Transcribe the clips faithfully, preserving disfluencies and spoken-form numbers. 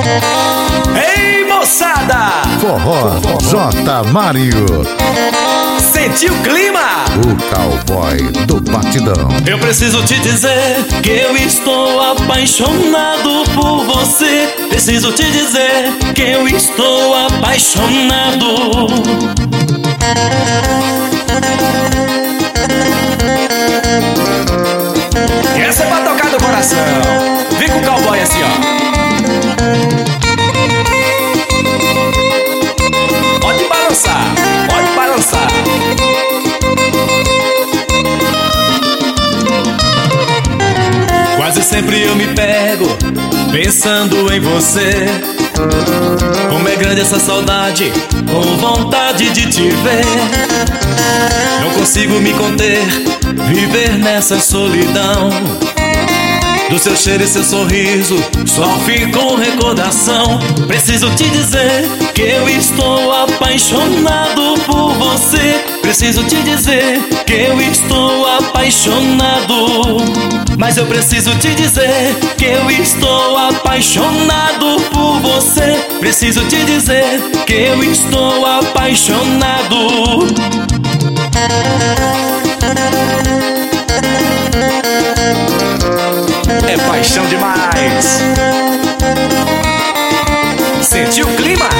Ei, moçada! Forró J. Mário, Sentiu o clima? o cowboy do batidão. Eu preciso te dizer que eu estou apaixonado por você. Preciso te dizer que eu estou apaixonado. E essa é pra tocar do coração. Vem com o cowboy assim, ó. Pode balançar, pode balançar. Quase sempre eu me pego pensando em você. Como é grande essa saudade, com vontade de te ver. Não consigo me conter, viver nessa solidão. Do seu cheiro e seu sorriso só fico recordação. Preciso te dizer que eu estou apaixonado por você. Preciso te dizer que eu estou apaixonado. Mas eu preciso te dizer que eu estou apaixonado por você. Preciso te dizer que eu estou apaixonado. É paixão demais. Sentiu o clima?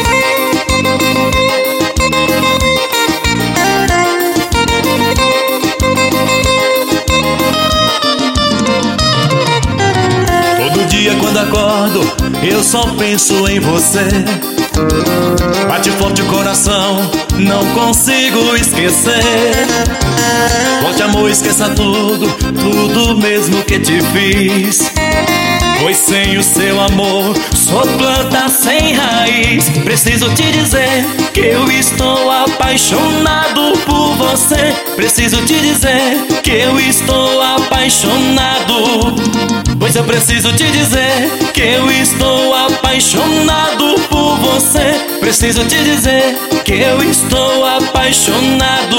Todo dia quando acordo, eu só penso em você. Bate forte o coração, não consigo esquecer. Volte amor, esqueça tudo, tudo mesmo que te fiz. Pois sem o seu amor, sou planta sem raiz. Preciso te dizer que eu estou apaixonado por você. Preciso te dizer que eu estou apaixonado. Pois eu preciso te dizer que eu estou apaixonado por você. Preciso te dizer que eu estou apaixonado.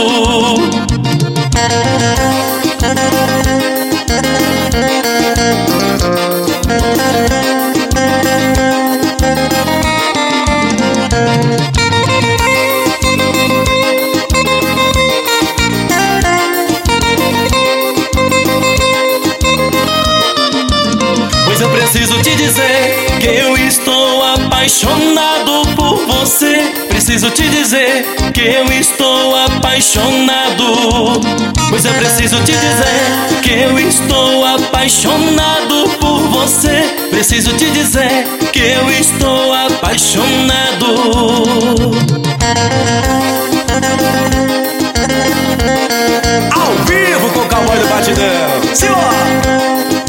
Pois eu preciso te dizer que eu estou apaixonado por você. Preciso te dizer que eu estou apaixonado. Pois eu preciso te dizer que eu estou apaixonado por você. Preciso te dizer que eu estou apaixonado. Ao vivo com o cowboy do batidão. Simbora!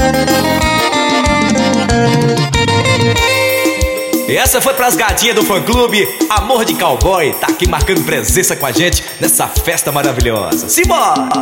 E essa foi pras gatinhas do fã-clube Amor de Cowboy. Tá aqui marcando presença com a gente nessa festa maravilhosa. Simbora!